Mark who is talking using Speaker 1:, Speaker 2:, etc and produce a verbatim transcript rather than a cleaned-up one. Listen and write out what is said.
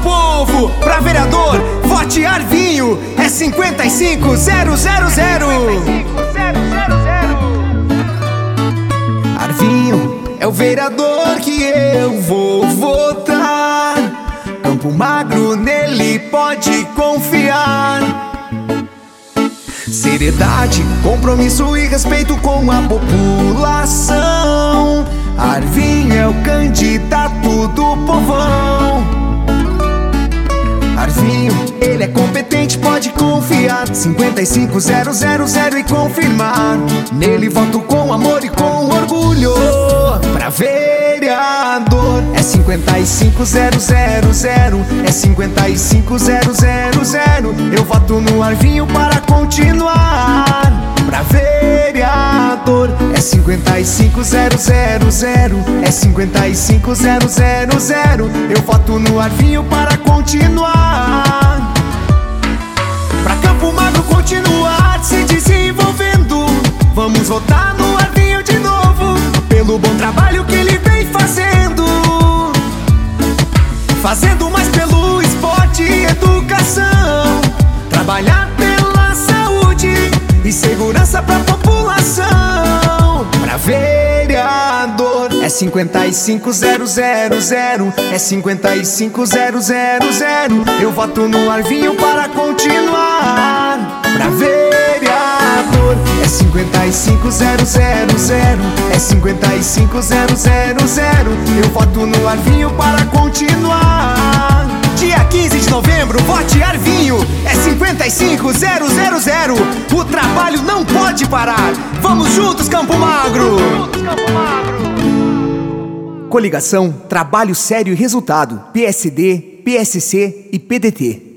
Speaker 1: povo, pra vereador, vote Arvinho, é cinquenta e cinco zero zero zero. Arvinho é o vereador que eu vou votar. Campo Magro, nele pode confiar. Seriedade, compromisso e respeito com a população. Arvinho é o candidato do povão. Arvinho, ele é competente, pode confiar. Cinquenta e cinco zero zero zero e confirmar. Nele voto com amor e com orgulho. Pra vereador é cinquenta e cinco zero zero zero. É cinquenta e cinco zero zero zero. Eu voto no Arvinho para continuar. Pra vereador é cinquenta e cinco zero zero zero. É cinquenta e cinco zero zero zero. Eu voto no Arvinho para continuar. Pra Campo Magro continuar se desenvolvendo, vamos votar no Arvinho de novo, pelo bom trabalho que ele vem fazendo. Fazendo mais pelo esporte e educação. Trabalhar pela saúde e segurança pra população. Pra vereador é cinquenta e cinco zero zero zero. É cinquenta e cinco zero zero zero. Eu voto no Arvinho para continuar. Pra vereador é cinquenta e cinco zero zero zero. É cinquenta e cinco zero zero zero. Eu voto no Arvinho para continuar. Dia quinze de novembro, vote Arvinho, é cinquenta e cinco zero zero zero. O trabalho não pode parar. Vamos juntos, Campo Magro! Coligação Trabalho Sério e Resultado, P S D, P S C e P D T.